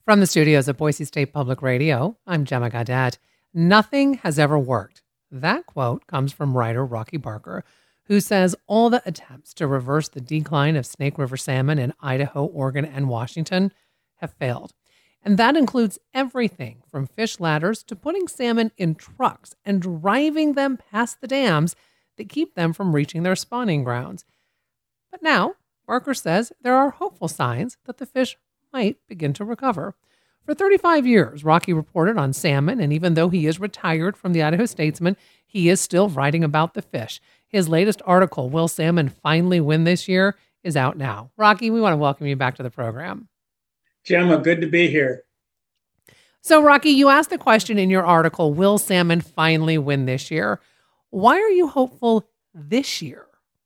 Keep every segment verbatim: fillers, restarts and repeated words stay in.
From the studios of Boise State Public Radio, I'm Gemma Gaudette. Nothing has ever worked. That quote comes from writer Rocky Barker, who says all the attempts to reverse the decline of Snake River salmon in Idaho, Oregon, and Washington have failed. And that includes everything from fish ladders to putting salmon in trucks and driving them past the dams that keep them from reaching their spawning grounds. But now, Barker says there are hopeful signs that the fish might begin to recover. For thirty-five years, Rocky reported on salmon, and even though he is retired from the Idaho Statesman, he is still writing about the fish. His latest article, Will Salmon Finally Win This Year?, is out now. Rocky, we want to welcome you back to the program. Gemma, good to be here. So, Rocky, you asked the question in your article, Will Salmon Finally Win This Year? Why are you hopeful this year?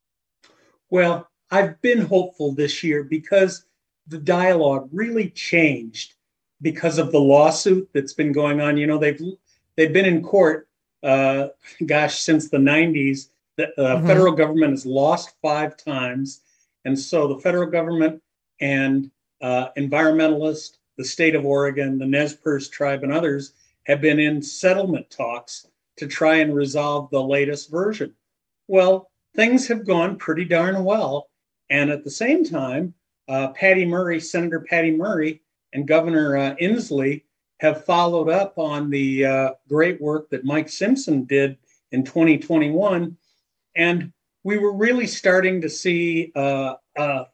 Well, I've been hopeful this year because the dialogue really changed because of the lawsuit that's been going on. You know, they've they've been in court, uh, gosh, since the nineties. The uh, mm-hmm. federal government has lost five times. And so the federal government and uh, environmentalists, the state of Oregon, the Nez Perce tribe, and others have been in settlement talks to try and resolve the latest version. Well, things have gone pretty darn well. And at the same time, uh, Patty Murray, Senator Patty Murray, and Governor uh, Inslee have followed up on the uh, great work that Mike Simpson did in twenty twenty-one. And we were really starting to see uh, uh,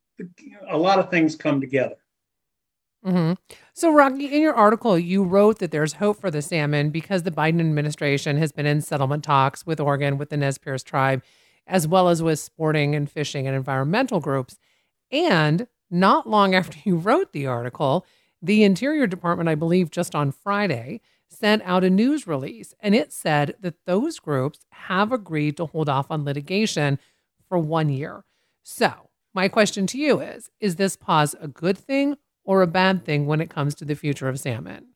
a lot of things come together. Mm-hmm. So, Rocky, in your article, you wrote that there's hope for the salmon because the Biden administration has been in settlement talks with Oregon, with the Nez Perce tribe, as well as with sporting and fishing and environmental groups. And not long after you wrote the article, the Interior Department, I believe just on Friday, sent out a news release, and it said that those groups have agreed to hold off on litigation for one year. So my question to you is, is this pause a good thing or a bad thing when it comes to the future of salmon?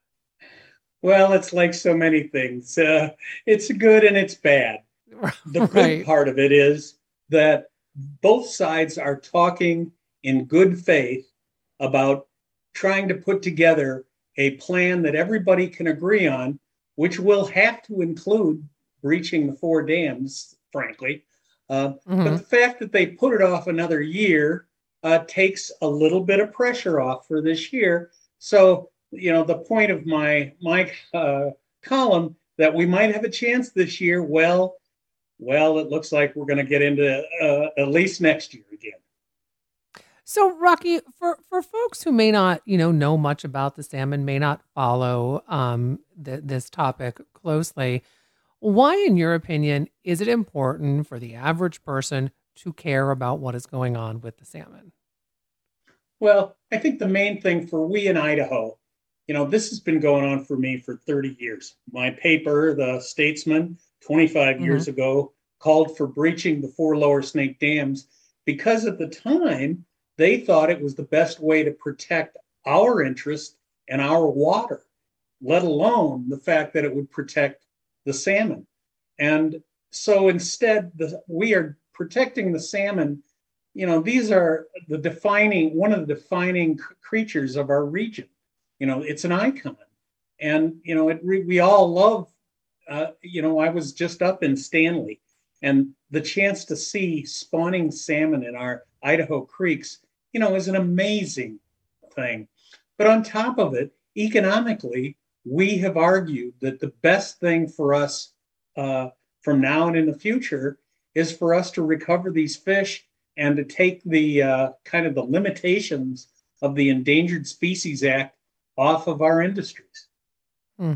Well, it's like so many things. Uh, it's good and it's bad. The good right. part of it is that both sides are talking in good faith about trying to put together a plan that everybody can agree on, which will have to include breaching the four dams, frankly. Uh, mm-hmm. But the fact that they put it off another year uh, takes a little bit of pressure off for this year. So, you know, the point of my, my uh, column that we might have a chance this year, well, well, it looks like we're going to get into uh, at least next year again. So, Rocky, for, for folks who may not, you know, know much about the salmon, may not follow um, th- this topic closely, why, in your opinion, is it important for the average person to care about what is going on with the salmon? Well, I think the main thing for we in Idaho, you know, this has been going on for me for thirty years. My paper, The Statesman, twenty-five mm-hmm. years ago, called for breaching the four lower Snake dams because at the time, they thought it was the best way to protect our interest and our water, let alone the fact that it would protect the salmon. And so instead, the, we are protecting the salmon. You know, these are the defining, one of the defining creatures of our region. You know, it's an icon. And, you know, it, we all love, uh, you know, I was just up in Stanley, and the chance to see spawning salmon in our Idaho creeks, you know, is an amazing thing. But on top of it, economically, we have argued that the best thing for us uh, from now and in the future is for us to recover these fish and to take the uh, kind of the limitations of the Endangered Species Act off of our industries. Hmm.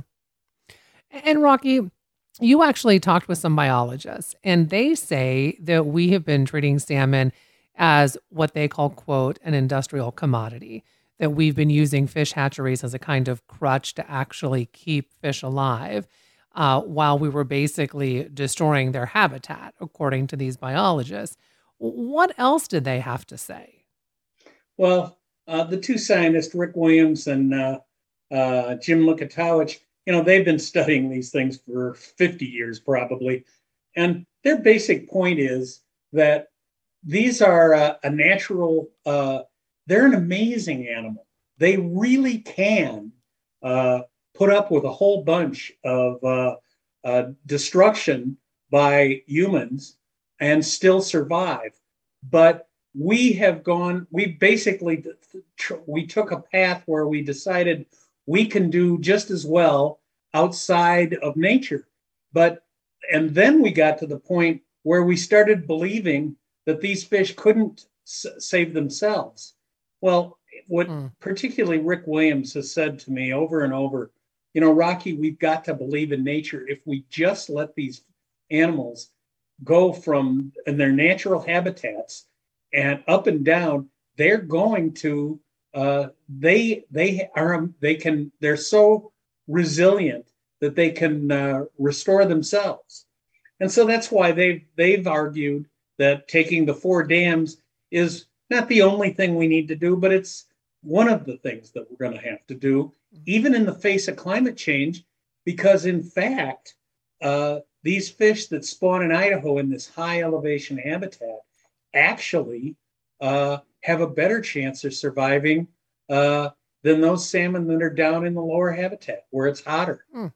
And Rocky, you actually talked with some biologists, and they say that we have been treating salmon as what they call, quote, an industrial commodity, that we've been using fish hatcheries as a kind of crutch to actually keep fish alive, uh, while we were basically destroying their habitat, according to these biologists. What else did they have to say? Well, uh, the two scientists, Rick Williams and uh, uh, Jim Lukatowicz, you know, they've been studying these things for fifty years probably. And their basic point is that these are uh, a natural, uh, they're an amazing animal. they really can uh, put up with a whole bunch of uh, uh, destruction by humans and still survive. But we have gone, we basically, we took a path where we decided we can do just as well outside of nature. But, and then we got to the point where we started believing that these fish couldn't s- save themselves. Well, what mm. particularly Rick Williams has said to me over and over, you know, Rocky, we've got to believe in nature. If we just let these animals go from in their natural habitats and up and down, they're going to, uh, they they are they can they're so resilient that they can uh, restore themselves, and so that's why they've they've argued that taking the four dams is not the only thing we need to do, but it's one of the things that we're going to have to do, even in the face of climate change, because in fact, uh, these fish that spawn in Idaho in this high elevation habitat actually uh, have a better chance of surviving uh, than those salmon that are down in the lower habitat where it's hotter. Mm.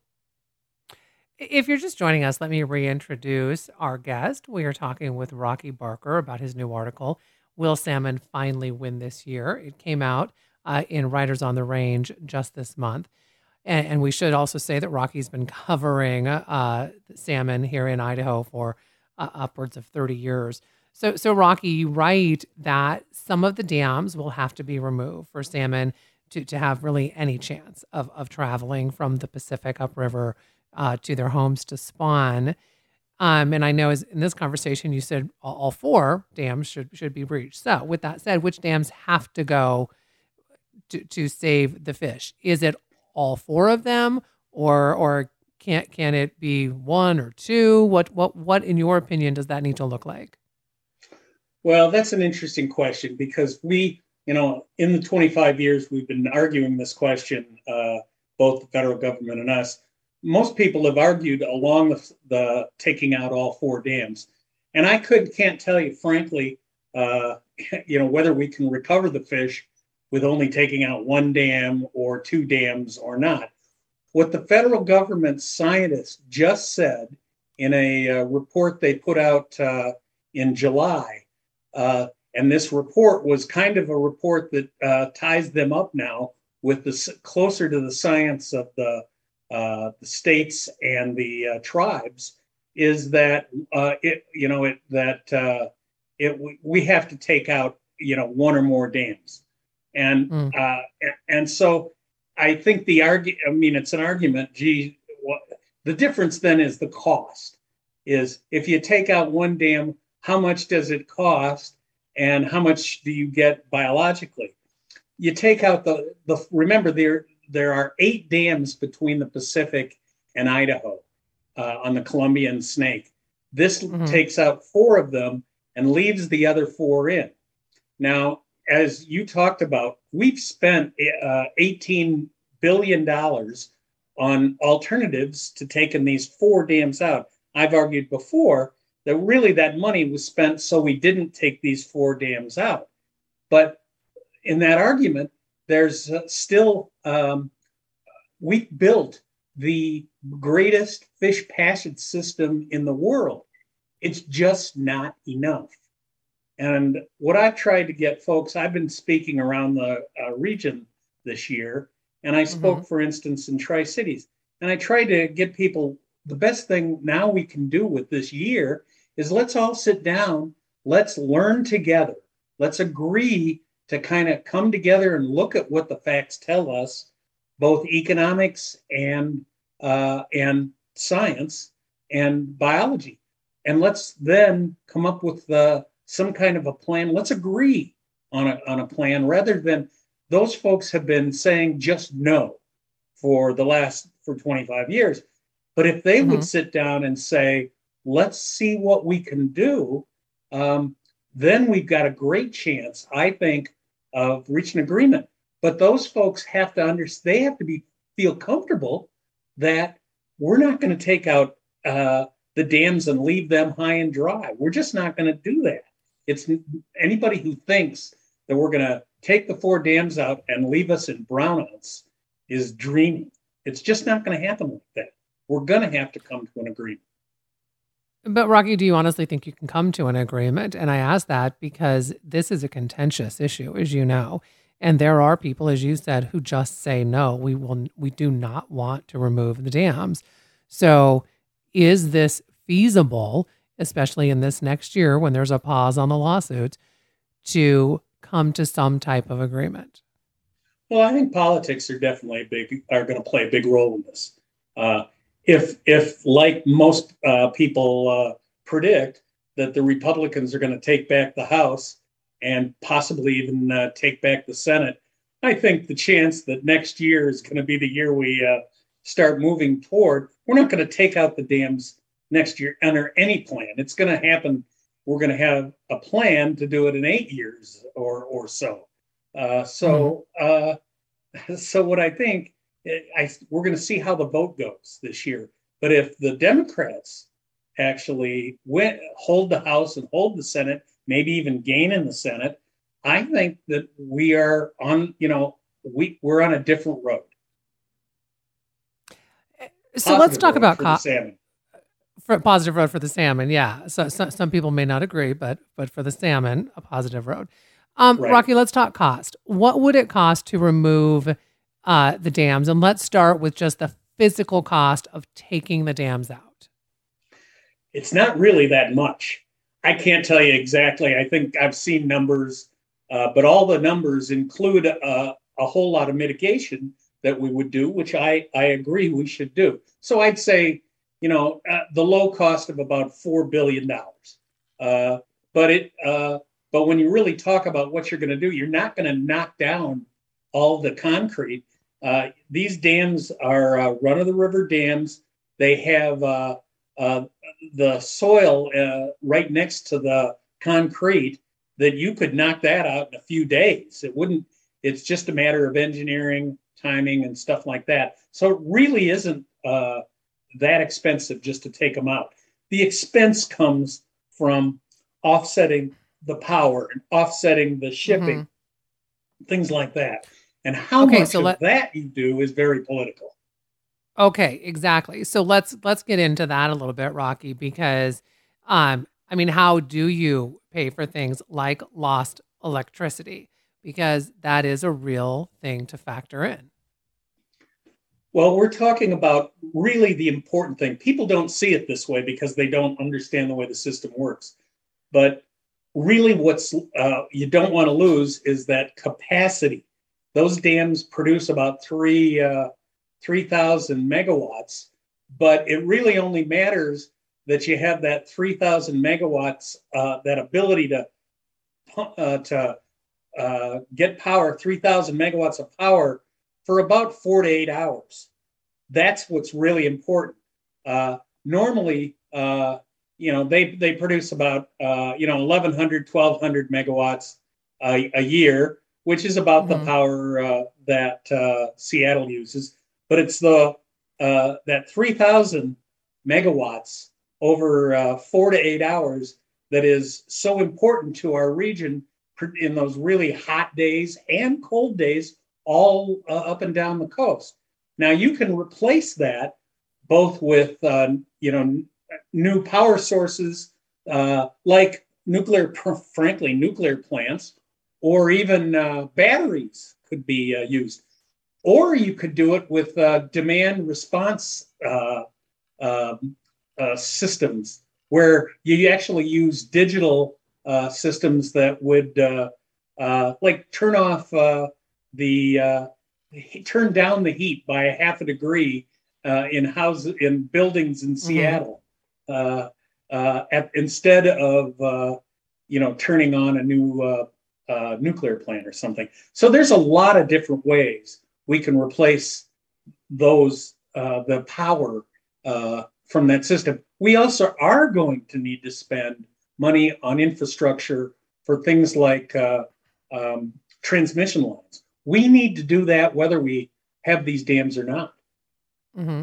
If you're just joining us, let me reintroduce our guest. We are talking with Rocky Barker about his new article, Will Salmon Finally Win This Year? It came out uh, in Writers on the Range just this month. And, and we should also say that Rocky's been covering uh, salmon here in Idaho for uh, upwards of thirty years. So, so Rocky, you write that some of the dams will have to be removed for salmon to, to have really any chance of, of traveling from the Pacific upriver uh, to their homes to spawn. Um, and I know as in this conversation, you said all, all four dams should should be breached. So with that said, which dams have to go to, to save the fish? Is it all four of them, or or can can it be one or two? What what what in your opinion does that need to look like? Well, that's an interesting question because we, you know, in the twenty-five years we've been arguing this question, uh, both the federal government and us. Most people have argued along the, the taking out all four dams, and I could can't tell you frankly, uh, you know, whether we can recover the fish with only taking out one dam or two dams or not. What the federal government scientists just said in a uh, report they put out uh, in July, uh, and this report was kind of a report that uh, ties them up now with the closer to the science of the uh, the states and the uh, tribes, is that uh, it you know it that uh, it we have to take out you know one or more dams. And mm. uh, and so I think the argue. I mean, it's an argument. Gee, what, the difference then is the cost. Is if you take out one dam, how much does it cost, and how much do you get biologically? You take out the the. Remember, there there are eight dams between the Pacific and Idaho uh, on the Columbian Snake. This mm-hmm. takes out four of them and leaves the other four in. Now, as you talked about, we've spent uh, eighteen billion dollars on alternatives to taking these four dams out. I've argued before that really that money was spent so we didn't take these four dams out. But in that argument, there's uh, still, um, we built the greatest fish passage system in the world. It's just not enough. And what I've tried to get folks, I've been speaking around the uh, region this year, and I spoke, mm-hmm. for instance, in Tri-Cities. And I tried to get people, the best thing now we can do with this year is let's all sit down, let's learn together, let's agree to kind of come together and look at what the facts tell us, both economics and uh, and science and biology. And let's then come up with the some kind of a plan. Let's agree on a, on a plan rather than those folks have been saying just no for the last, for twenty-five years. But if they mm-hmm. would sit down and say, let's see what we can do, um, then we've got a great chance, I think, of reaching agreement. But those folks have to understand, they have to be feel comfortable that we're not going to take out uh, the dams and leave them high and dry. We're just not going to do that. It's anybody who thinks that we're going to take the four dams out and leave us in brownouts is dreaming. It's just not going to happen like that. We're going to have to come to an agreement. But Rocky, do you honestly think you can come to an agreement? And I ask that because this is a contentious issue, as you know. And there are people, as you said, who just say, no, we will, we do not want to remove the dams. So is this feasible, especially in this next year when there's a pause on the lawsuits, to come to some type of agreement? Well, I think politics are definitely a big, are going to play a big role in this. Uh, if, if like most uh, people uh, predict, that the Republicans are going to take back the House and possibly even uh, take back the Senate, I think the chance that next year is going to be the year we uh, start moving toward, we're not going to take out the dams next year under any plan. It's going to happen. We're going to have a plan to do it in eight years or or so. Uh, so, uh, so what I think, I we're going to see how the vote goes this year. But if the Democrats actually win, hold the House and hold the Senate, maybe even gain in the Senate, I think that we are on, you know, we we're on a different road. So Positive let's talk about co- salmon. For positive road for the salmon, yeah. So, so some people may not agree, but but for the salmon, a positive road. Um, right. Rocky, let's talk cost. What would it cost to remove uh, the dams? And let's start with just the physical cost of taking the dams out. It's not really that much. I can't tell you exactly. I think I've seen numbers, uh, but all the numbers include a, a whole lot of mitigation that we would do, which I, I agree we should do. So I'd say, you know, uh, the low cost of about four billion dollars. Uh, but it, uh, but when you really talk about what you're going to do, you're not going to knock down all the concrete. Uh, these dams are uh, run-of-the-river dams. They have uh, uh, the soil uh, right next to the concrete that you could knock that out in a few days. It wouldn't. It's just a matter of engineering, timing, and stuff like that. So it really isn't uh, that expensive just to take them out. The expense comes from offsetting the power and offsetting the shipping, mm-hmm. things like that. And how okay, much so of let, that you do is very political. Okay, exactly. So let's let's get into that a little bit, Rocky, because um, I mean, how do you pay for things like lost electricity? Because that is a real thing to factor in. Well, we're talking about really the important thing. People don't see it this way because they don't understand the way the system works. But really what's uh, you don't want to lose is that capacity. Those dams produce about three, uh, three thousand megawatts, but it really only matters that you have that three thousand megawatts, uh, that ability to, uh, to uh, get power, three thousand megawatts of power for about four to eight hours. That's what's really important. Uh, normally, uh, you know, they, they produce about, uh, you know, eleven hundred, twelve hundred megawatts uh, a year, which is about mm-hmm. the power uh, that uh, Seattle uses. But it's the uh, that three thousand megawatts over uh, four to eight hours that is so important to our region in those really hot days and cold days, all uh, up and down the coast. Now you can replace that both with, uh, you know, new power sources uh, like nuclear, frankly, nuclear plants, or even uh, batteries could be uh, used. Or you could do it with uh, demand response uh, uh, uh, systems where you actually use digital uh, systems that would uh, uh, like turn off uh, the, uh, turn down the heat by a half a degree uh, in houses, in buildings in Seattle. Mm-hmm. uh, uh, at, instead of, uh, you know, turning on a new uh, uh, nuclear plant or something. So there's a lot of different ways we can replace those, uh, the power uh, from that system. We also are going to need to spend money on infrastructure for things like uh, um, transmission lines. We need to do that whether we have these dams or not. Mm-hmm.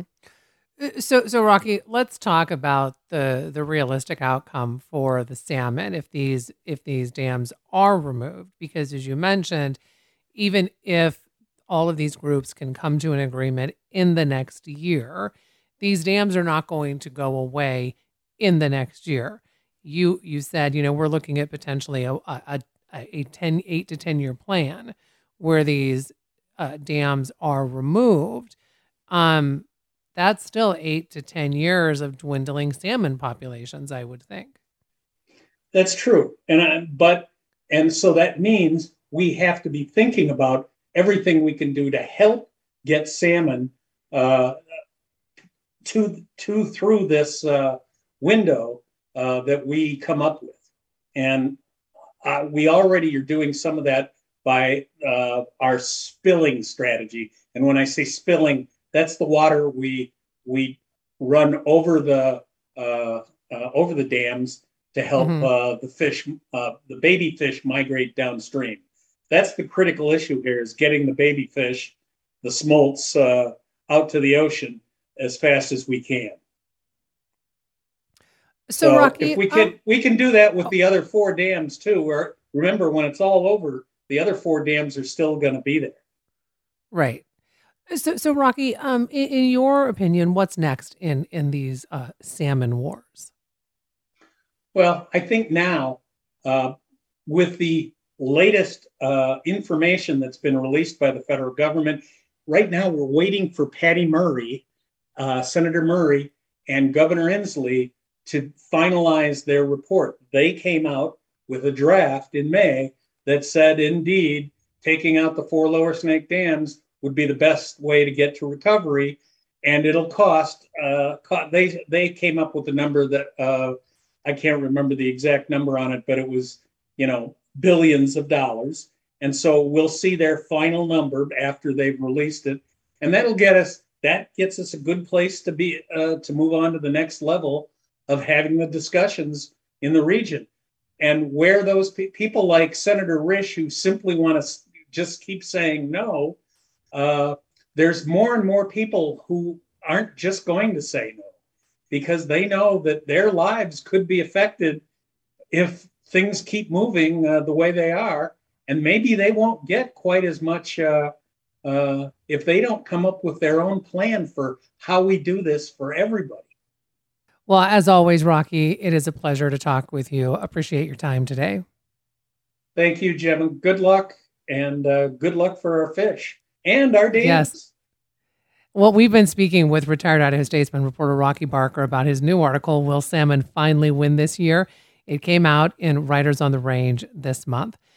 So, so Rocky, let's talk about the the realistic outcome for the salmon if these if these dams are removed, because as you mentioned, even if all of these groups can come to an agreement in the next year, these dams are not going to go away in the next year. You you said, you know, we're looking at potentially a a, a ten, eight to ten year plan where these uh, dams are removed. Um, that's still eight to ten years of dwindling salmon populations, I would think. That's true. And I, but and so that means we have to be thinking about everything we can do to help get salmon uh, to to through this uh, window uh, that we come up with. And uh, we already are doing some of that by uh, our spilling strategy. And when I say spilling, that's the water we we run over the uh, uh, over the dams to help mm-hmm. uh, the fish, uh, the baby fish, migrate downstream. That's the critical issue here: is getting the baby fish, the smolts, uh, out to the ocean as fast as we can. So, so Rocky, if we can, um, we can do that with oh. the other four dams too. Where remember, when it's all over, the other four dams are still going to be there. Right. So, so Rocky, um, in, in your opinion, what's next in in these uh, salmon wars? Well, I think now, uh, with the latest uh, information that's been released by the federal government, right now we're waiting for Patty Murray, uh, Senator Murray, and Governor Inslee to finalize their report. They came out with a draft in May that said, indeed, taking out the four lower snake dams would be the best way to get to recovery, and it'll cost. Uh, co- they they came up with a number that uh, I can't remember the exact number on it, but it was, you know, billions of dollars. And so we'll see their final number after they've released it, and that'll get us. That gets us a good place to be uh, to move on to the next level of having the discussions in the region, and where those pe- people like Senator Risch, who simply want to just keep saying no. Uh, there's more and more people who aren't just going to say no, because they know that their lives could be affected if things keep moving uh, the way they are. And maybe they won't get quite as much uh, uh, if they don't come up with their own plan for how we do this for everybody. Well, as always, Rocky, it is a pleasure to talk with you. Appreciate your time today. Thank you, Jim. Good luck, and uh, good luck for our fish. And our dams. Yes. Well, we've been speaking with retired Idaho Statesman reporter Rocky Barker about his new article, Will Salmon Finally Win This Year? It came out in Writers on the Range this month.